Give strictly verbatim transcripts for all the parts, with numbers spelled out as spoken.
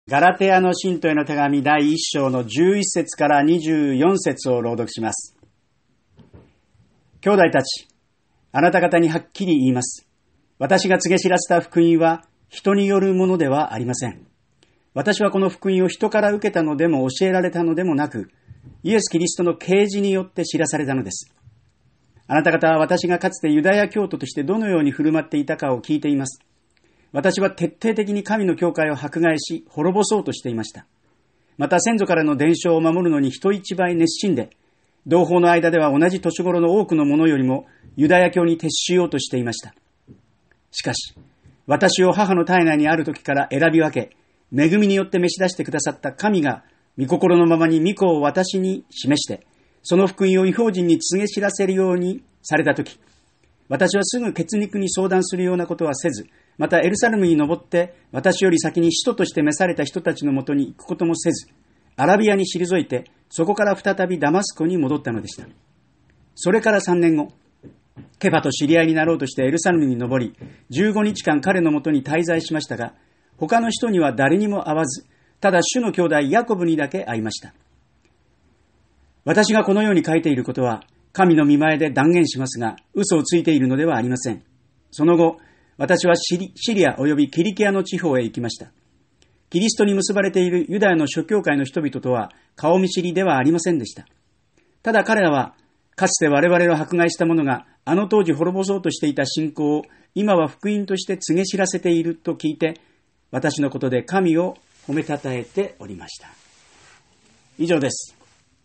ガラテヤの信徒への手紙だいいっ章のじゅういっ節からにじゅうよん節を朗読します。兄弟たち、あなた方にはっきり言います。私が告げ知らせた福音は人によるものではありません。私はこの福音を人から受けたのでも教えられたのでもなく、イエス・キリストの啓示によって知らされたのです。あなた方は私がかつてユダヤ教徒としてどのように振る舞っていたかを聞いています。私は徹底的に神の教会を迫害し、滅ぼそうとしていました。また先祖からの伝承を守るのに人一倍熱心で、同胞の間では同じ年頃の多くの者よりもユダヤ教に徹しようとしていました。しかし、私を母の体内にある時から選び分け、恵みによって召し出してくださった神が、御心のままに御子を私に示して、その福音を異邦人に告げ知らせるようにされた時、私はすぐ血肉に相談するようなことはせず、またエルサレムに登って私より先に使徒として召された人たちのもとに行くこともせず、アラビアに退いて、そこから再びダマスコに戻ったのでした。それからさんねんご、ケファと知り合いになろうとしてエルサレムに登り、じゅうごにちかん彼のもとに滞在しましたが、他の人には誰にも会わず、ただ主の兄弟ヤコブにだけ会いました。私がこのように書いていることは、神の御前で断言しますが、嘘をついているのではありません。その後、私はシリ、シリア及びキリキアの地方へ行きました。キリストに結ばれているユダヤの諸教会の人々とは顔見知りではありませんでした。ただ彼らは、かつて我々を迫害した者があの当時滅ぼそうとしていた信仰を今は福音として告げ知らせていると聞いて、私のことで神を褒めたたえておりました。以上です。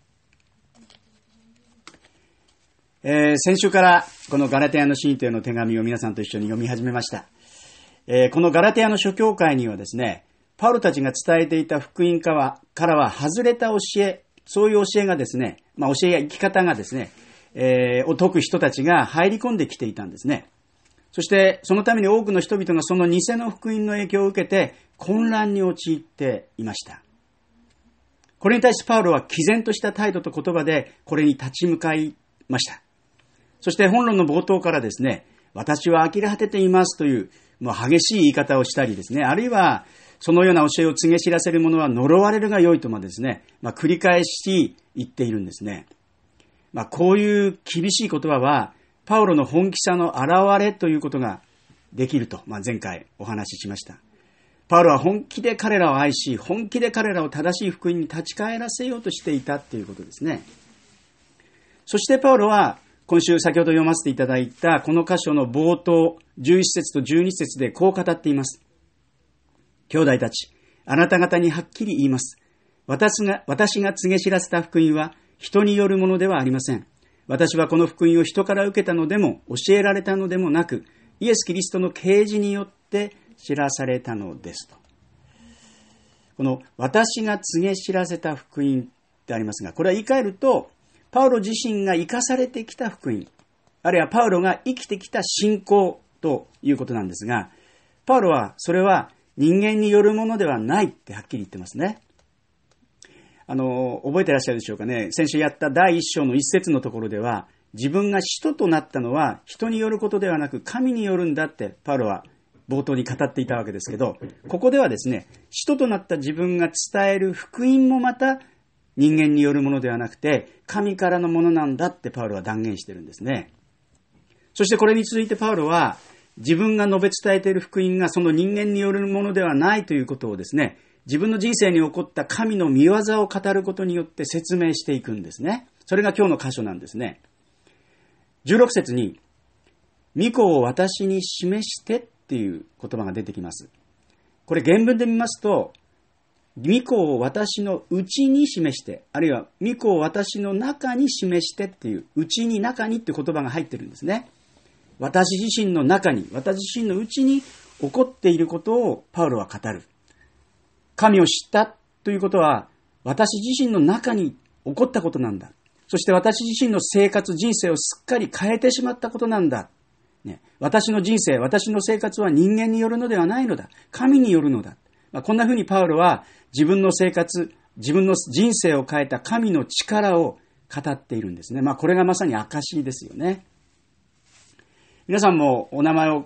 えー、先週からこのガラテヤの信徒への手紙を皆さんと一緒に読み始めました。えー、このガラテヤの諸教会にはですね、パウロたちが伝えていた福音からは、からは外れた教え、そういう教えがですね、まあ教えや生き方がですね、えー、を説く人たちが入り込んできていたんですね。そしてそのために多くの人々がその偽の福音の影響を受けて混乱に陥っていました。これに対してパウロは毅然とした態度と言葉でこれに立ち向かいました。そして本論の冒頭からですね、私は呆れ果てていますという、もう激しい言い方をしたりですね、あるいはそのような教えを告げ知らせる者は呪われるが良いともですね、まあ、繰り返し言っているんですね。まあ、こういう厳しい言葉はパウロの本気さの表れということができると、まあ、前回お話ししました。パウロは本気で彼らを愛し、本気で彼らを正しい福音に立ち返らせようとしていたということですね。そしてパウロは今週先ほど読ませていただいたこの箇所の冒頭じゅういち節とじゅうに節でこう語っています。兄弟たち、あなた方にはっきり言います。私が、私が告げ知らせた福音は人によるものではありません。私はこの福音を人から受けたのでも教えられたのでもなく、イエス・キリストの啓示によって知らされたのですと。この私が告げ知らせた福音でありますが、これは言い換えると、パウロ自身が生かされてきた福音、あるいはパウロが生きてきた信仰ということなんですが、パウロはそれは人間によるものではないってはっきり言ってますね。あの、覚えてらっしゃるでしょうかね。先週やっただいいっ章の一節のところでは、自分が使徒となったのは人によることではなく神によるんだってパウロは冒頭に語っていたわけですけど、ここではですね、使徒となった自分が伝える福音もまた人間によるものではなくて神からのものなんだってパウロは断言してるんですね。そしてこれに続いてパウロは自分が述べ伝えている福音がその人間によるものではないということをですね、自分の人生に起こった神の御業を語ることによって説明していくんですね。それが今日の箇所なんですね。じゅうろく節に御子を私に示してっていう言葉が出てきます。これ原文で見ますと、御子を私の内に示して、あるいは御子を私の中に示してっていう、内に中にって言葉が入ってるんですね。私自身の中に、私自身の内に起こっていることをパウロは語る。神を知ったということは、私自身の中に起こったことなんだ。そして私自身の生活、人生をすっかり変えてしまったことなんだ。ね、私の人生、私の生活は人間によるのではないのだ。神によるのだ。まあ、こんなふうにパウロは自分の生活、自分の人生を変えた神の力を語っているんですね。まあこれがまさに証ですよね。皆さんもお名前を聞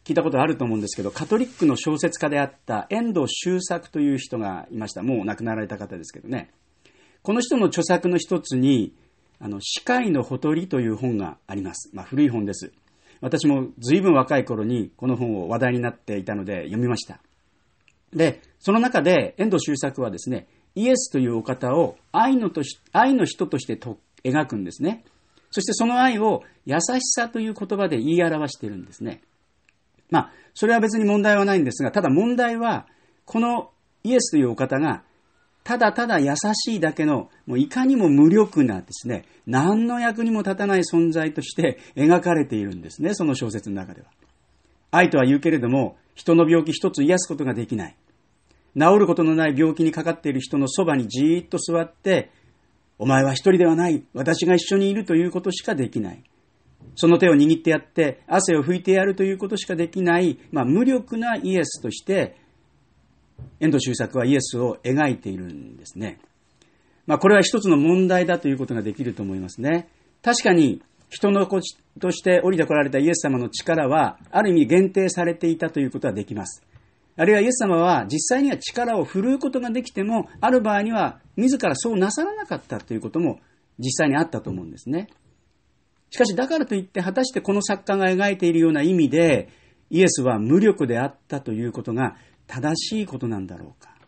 聞いたことあると思うんですけど、カトリックの小説家であった遠藤周作という人がいました。もう亡くなられた方ですけどね。この人の著作の一つに、あの、死海のほとりという本があります。まあ、古い本です。私も随分若い頃にこの本を話題になっていたので読みました。で、その中で遠藤周作はですね、イエスというお方を愛のとし、愛の人としてと描くんですね。そしてその愛を優しさという言葉で言い表しているんですね。まあ、それは別に問題はないんですが、ただ問題は、このイエスというお方が、ただただ優しいだけの、もういかにも無力なですね、何の役にも立たない存在として描かれているんですね、その小説の中では。愛とは言うけれども、人の病気一つ癒すことができない。治ることのない病気にかかっている人のそばにじーっと座って、お前は一人ではない、私が一緒にいるということしかできない。その手を握ってやって、汗を拭いてやるということしかできない、まあ、無力なイエスとして、遠藤周作はイエスを描いているんですね。まあ、これは一つの問題だということができると思いますね。確かに、人の子として降りてこられたイエス様の力は、ある意味限定されていたということはできます。あるいはイエス様は実際には力を振るうことができても、ある場合には自らそうなさらなかったということも実際にあったと思うんですね。しかしだからといって果たしてこの作家が描いているような意味でイエスは無力であったということが正しいことなんだろうか。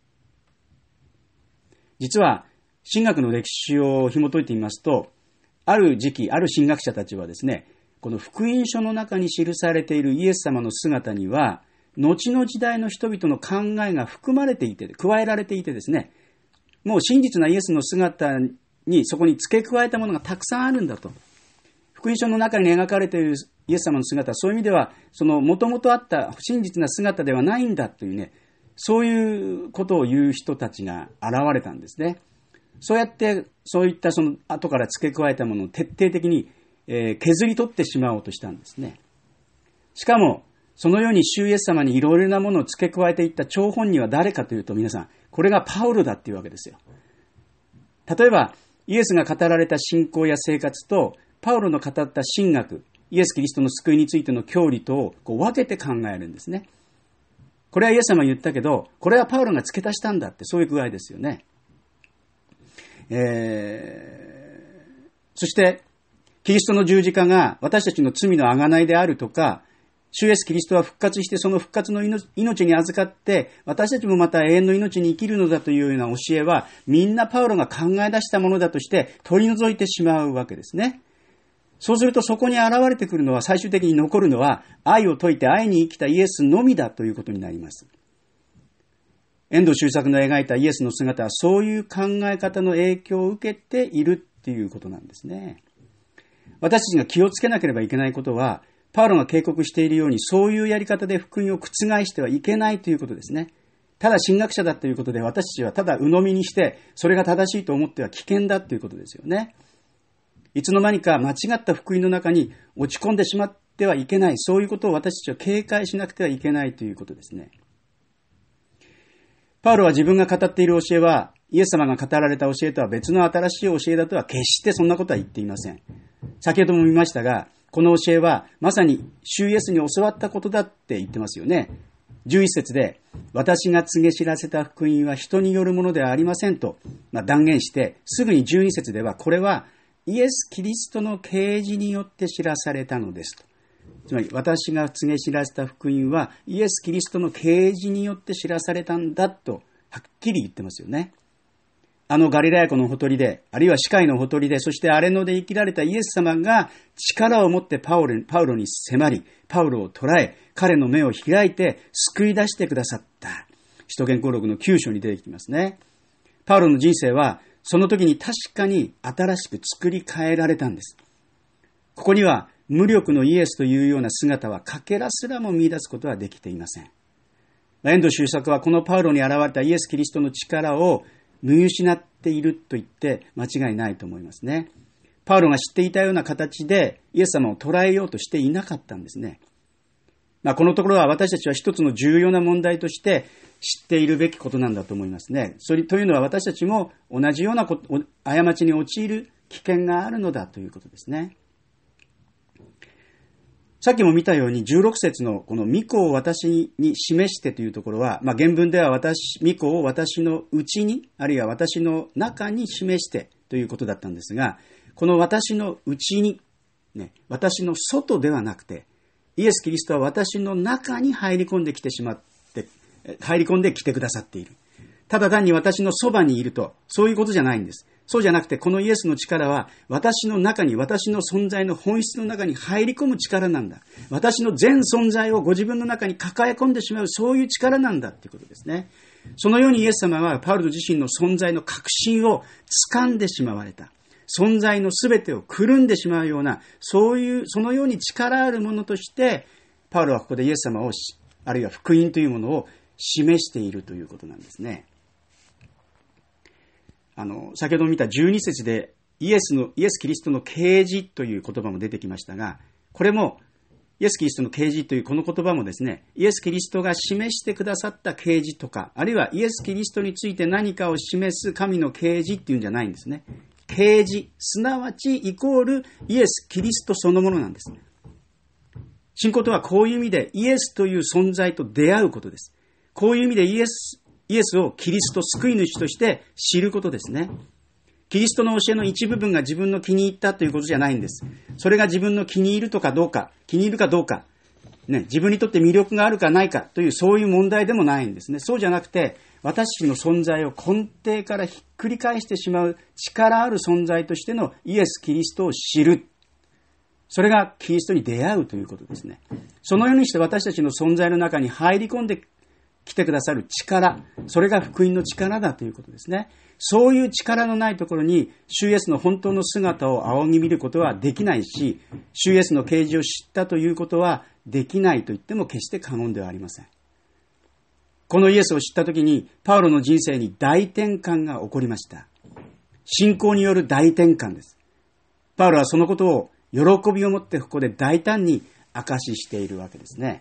実は神学の歴史を紐解いてみますと、ある時期、ある神学者たちはですね、この福音書の中に記されているイエス様の姿には後の時代の人々の考えが含まれていて、加えられていてですね、もう真実なイエスの姿にそこに付け加えたものがたくさんあるんだと。福音書の中に描かれているイエス様の姿はそういう意味ではその元々あった真実な姿ではないんだというね、そういうことを言う人たちが現れたんですね。そうやってそういったその後から付け加えたものを徹底的に、えー、削り取ってしまおうとしたんですね。しかもそのように主イエス様にいろいろなものを付け加えていった張本人は誰かというと、皆さんこれがパウロだっていうわけですよ。例えばイエスが語られた信仰や生活とパウロの語った神学、イエス・キリストの救いについての教理とをこう分けて考えるんですね。これはイエス様が言ったけど、これはパウロが付け足したんだって、そういう具合ですよね。えー、そしてキリストの十字架が私たちの罪の贖いであるとか、主イエスキリストは復活してその復活の命に預かって私たちもまた永遠の命に生きるのだというような教えはみんなパウロが考え出したものだとして取り除いてしまうわけですね。そうするとそこに現れてくるのは、最終的に残るのは愛を説いて愛に生きたイエスのみだということになります。遠藤周作の描いたイエスの姿はそういう考え方の影響を受けているっていうことなんですね。私たちが気をつけなければいけないことは、パウロが警告しているようにそういうやり方で福音を覆してはいけないということですね。ただ神学者だということで私たちはただ鵜呑みにしてそれが正しいと思っては危険だということですよね。いつの間にか間違った福音の中に落ち込んでしまってはいけない、そういうことを私たちは警戒しなくてはいけないということですね。パウロは自分が語っている教えはイエス様が語られた教えとは別の新しい教えだとは決してそんなことは言っていません。先ほども見ましたが、この教えはまさに主イエスに教わったことだって言ってますよね。じゅういっ節で、私が告げ知らせた福音は人によるものではありませんと、まあ、断言して、すぐにじゅうに節ではこれはイエス・キリストの啓示によって知らされたのですと。つまり私が告げ知らせた福音はイエス・キリストの啓示によって知らされたんだとはっきり言ってますよね。あのガリラヤ湖のほとりで、あるいは死海のほとりで、そして荒れ野で生きられたイエス様が力を持ってパウロ、パウロに迫り、パウロを捉え、彼の目を開いて救い出してくださった。使徒言行録のきゅう章に出てきますね。パウロの人生はその時に確かに新しく作り変えられたんです。ここには無力のイエスというような姿はかけらすらも見出すことはできていません。遠藤周作はこのパウロに現れたイエス・キリストの力を見失っていると言って間違いないと思いますね。パウロが知っていたような形でイエス様を捉えようとしていなかったんですね。まあ、このところは私たちは一つの重要な問題として知っているべきことなんだと思いますね。それというのは私たちも同じようなこと、過ちに陥る危険があるのだということですね。 さっきも見たようにじゅうろく節のこの御子を私に示してというところは、まあ、原文では私、御子を私の内に、あるいは私の中に示してということだったんですが、この私の内に、ね、私の外ではなくて、イエス・キリストは私の中に入り込んできてしまって、入り込んできてくださっている。ただ単に私のそばにいると、そういうことじゃないんです。そうじゃなくて、このイエスの力は、私の中に、私の存在の本質の中に入り込む力なんだ。私の全存在をご自分の中に抱え込んでしまう、そういう力なんだということですね。そのようにイエス様は、パウロ自身の存在の確信を掴んでしまわれた。存在のすべてをくるんでしまうような、そういう、そのように力あるものとして、パウロはここでイエス様を、あるいは福音というものを示しているということなんですね。あの、先ほど見たじゅうに節でイエスの、イエス・キリストの啓示という言葉も出てきましたが、これも、イエス・キリストの啓示というこの言葉もですね、イエス・キリストが示してくださった啓示とか、あるいはイエス・キリストについて何かを示す神の啓示っていうんじゃないんですね。啓示、すなわちイコールイエス・キリストそのものなんです。信仰とはこういう意味でイエスという存在と出会うことです。こういう意味でイエス、イエスをキリスト救い主として知ることですね。キリストの教えの一部分が自分の気に入ったということじゃないんです。それが自分の気に入るとかどうか、気に入るかどうか、ね、自分にとって魅力があるかないかというそういう問題でもないんですね。そうじゃなくて、私の存在を根底からひっくり返してしまう力ある存在としてのイエス・キリストを知る。それがキリストに出会うということですね。そのようにして私たちの存在の中に入り込んで来てくださる力、それが福音の力だということですね。そういう力のないところに、主イエスの本当の姿を仰ぎ見ることはできないし、主イエスの啓示を知ったということはできないと言っても決して過言ではありません。このイエスを知ったときに、パウロの人生に大転換が起こりました。信仰による大転換です。パウロはそのことを喜びを持ってここで大胆に証ししているわけですね。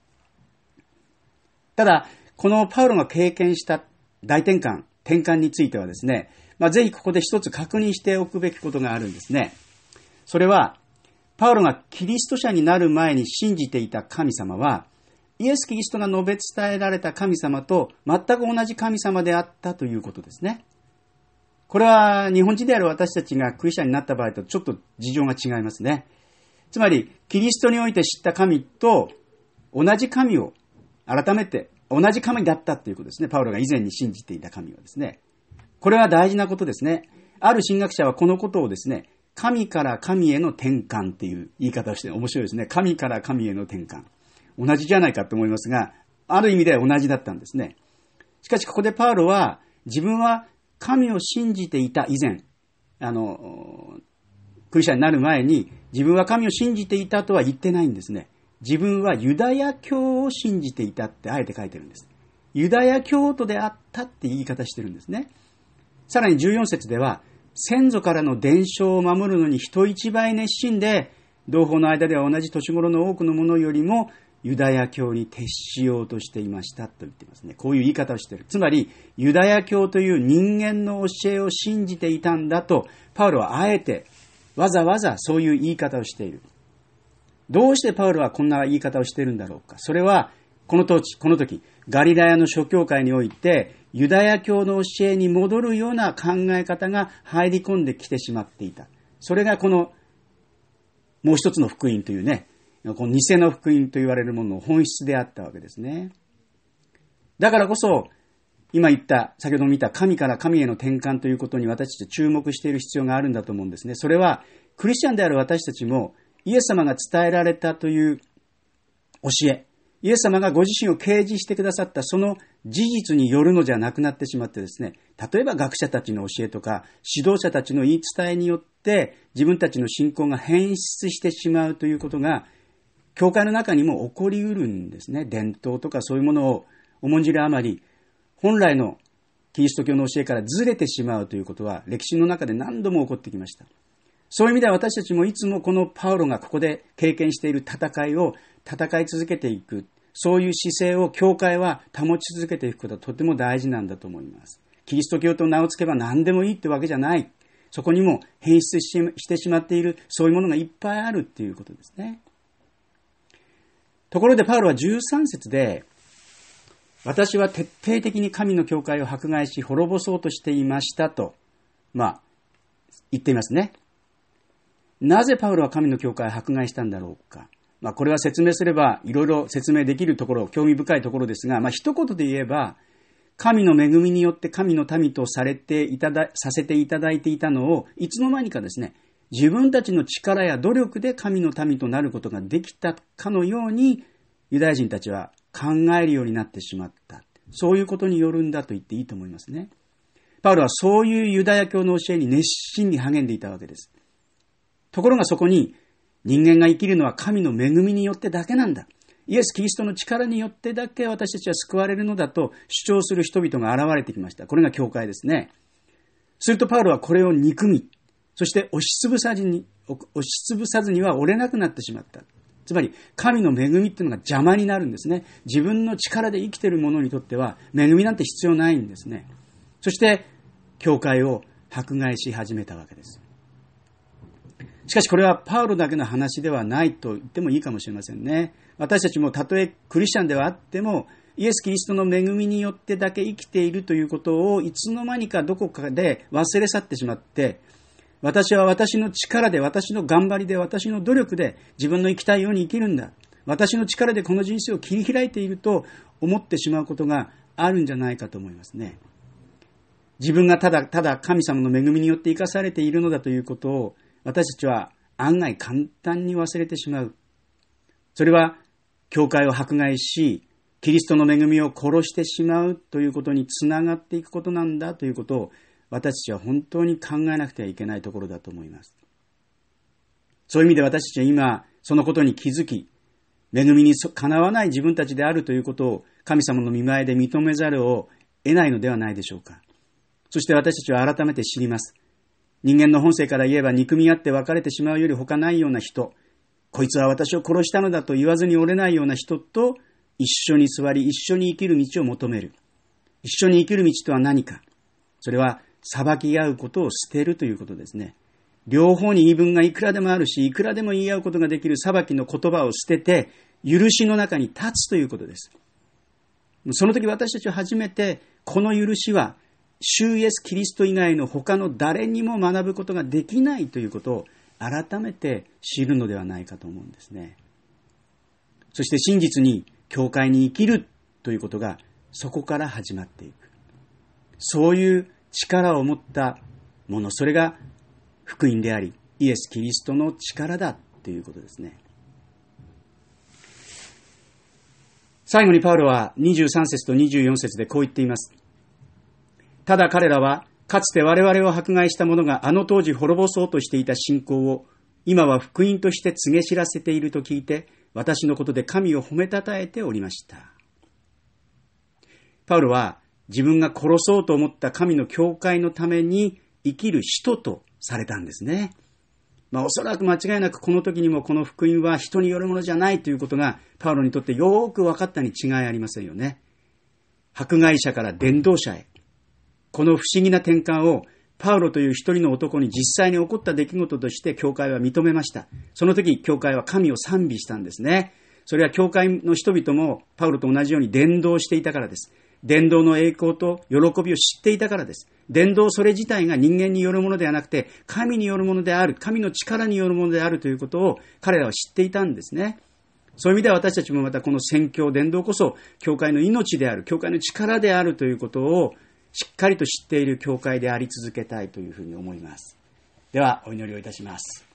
ただ、このパウロが経験した大転換、転換についてはですね、まあ、ぜひここで一つ確認しておくべきことがあるんですね。それは、パウロがキリスト者になる前に信じていた神様は、イエス・キリストが述べ伝えられた神様と全く同じ神様であったということですね。これは日本人である私たちがクリスチャンになった場合とちょっと事情が違いますね。つまり、キリストにおいて知った神と同じ神を改めて同じ神だったということですね。パウロが以前に信じていた神はですね。これは大事なことですね。ある神学者はこのことをですね、神から神への転換っていう言い方をして面白いですね。神から神への転換。同じじゃないかと思いますが、ある意味では同じだったんですね。しかしここでパウロは自分は神を信じていた以前、あの、クリスチャンになる前に自分は神を信じていたとは言ってないんですね。自分はユダヤ教を信じていたってあえて書いてるんです。ユダヤ教徒であったって言い方してるんですね。さらにじゅうよん節では、先祖からの伝承を守るのに人一倍熱心で、同胞の間では同じ年頃の多くの者よりもユダヤ教に徹しようとしていましたと言っていますね。こういう言い方をしている。つまり、ユダヤ教という人間の教えを信じていたんだと、パウロはあえてわざわざそういう言い方をしている。どうしてパウロはこんな言い方をしているんだろうか。それは、この時、この時、ガリラヤの諸教会において、ユダヤ教の教えに戻るような考え方が入り込んできてしまっていた。それがこの、もう一つの福音というね、この偽の福音と言われるものの本質であったわけですね。だからこそ、今言った、先ほど見た神から神への転換ということに私たち注目している必要があるんだと思うんですね。それは、クリスチャンである私たちも、イエス様が伝えられたという教え、イエス様がご自身を啓示してくださったその事実によるのじゃなくなってしまってですね、例えば学者たちの教えとか指導者たちの言い伝えによって自分たちの信仰が変質してしまうということが教会の中にも起こりうるんですね。伝統とかそういうものを重んじるあまり本来のキリスト教の教えからずれてしまうということは歴史の中で何度も起こってきました。そういう意味では私たちもいつもこのパウロがここで経験している戦いを戦い続けていく、そういう姿勢を教会は保ち続けていくことはとても大事なんだと思います。キリスト教と名をつけば何でもいいってわけじゃない。そこにも変質してしまっているそういうものがいっぱいあるっていうことですね。 ところでパウロはじゅうさん節で、私は徹底的に神の教会を迫害し滅ぼそうとしていましたと、まあ、言っていますね。なぜパウロは神の教会を迫害したんだろうか。まあ、これは説明すればいろいろ説明できるところ、興味深いところですが、まあ、一言で言えば、神の恵みによって神の民とされていただ、させていただいていたのを、いつの間にかですね、自分たちの力や努力で神の民となることができたかのように、ユダヤ人たちは考えるようになってしまった。そういうことによるんだと言っていいと思いますね。パウロはそういうユダヤ教の教えに熱心に励んでいたわけです。ところがそこに、人間が生きるのは神の恵みによってだけなんだ。イエス・キリストの力によってだけ私たちは救われるのだと主張する人々が現れてきました。これが教会ですね。するとパウロはこれを憎み、そして押しつぶさずに、押しつぶさずには折れなくなってしまった。つまり神の恵みっていうのが邪魔になるんですね。自分の力で生きている者にとっては恵みなんて必要ないんですね。そして教会を迫害し始めたわけです。しかしこれはパウロだけの話ではないと言ってもいいかもしれませんね。私たちもたとえクリスチャンではあっても、イエス・キリストの恵みによってだけ生きているということをいつの間にかどこかで忘れ去ってしまって、私は私の力で、私の頑張りで、私の努力で自分の生きたいように生きるんだ。私の力でこの人生を切り開いていると思ってしまうことがあるんじゃないかと思いますね。自分がただただ神様の恵みによって生かされているのだということを私たちは案外簡単に忘れてしまう。それは教会を迫害し、キリストの恵みを殺してしまうということにつながっていくことなんだということを私たちは本当に考えなくてはいけないところだと思います。そういう意味で私たちは今そのことに気づき、恵みにかなわない自分たちであるということを神様の御前で認めざるを得ないのではないでしょうか。そして私たちは改めて知ります。人間の本性から言えば憎み合って別れてしまうより他ないような人、こいつは私を殺したのだと言わずに折れないような人と一緒に座り、一緒に生きる道を求める。一緒に生きる道とは何か。それは裁き合うことを捨てるということですね。両方に言い分がいくらでもあるし、いくらでも言い合うことができる裁きの言葉を捨てて、許しの中に立つということです。その時私たちは初めて、この許しは、主イエスキリスト以外の他の誰にも学ぶことができないということを改めて知るのではないかと思うんですね。そして真実に教会に生きるということがそこから始まっていく。そういう力を持ったもの、それが福音であり、イエス・キリストの力だということですね。最後にパウロはにじゅうさん節とにじゅうよん節でこう言っています。ただ彼らはかつて我々を迫害した者があの当時滅ぼそうとしていた信仰を今は福音として告げ知らせていると聞いて、私のことで神を褒めたたえておりました。パウロは自分が殺そうと思った神の教会のために生きる人とされたんですね。まあおそらく間違いなくこの時にもこの福音は人によるものじゃないということがパウロにとってよく分かったに違いありませんよね。迫害者から伝道者へ。この不思議な転換をパウロという一人の男に実際に起こった出来事として教会は認めました。その時教会は神を賛美したんですね。それは教会の人々もパウロと同じように伝道していたからです。伝道の栄光と喜びを知っていたからです。伝道それ自体が人間によるものではなくて神によるものである、神の力によるものであるということを彼らは知っていたんですね。そういう意味では私たちもまたこの宣教伝道こそ教会の命である、教会の力であるということをしっかりと知っている教会であり続けたいというふうに思います。ではお祈りをいたします。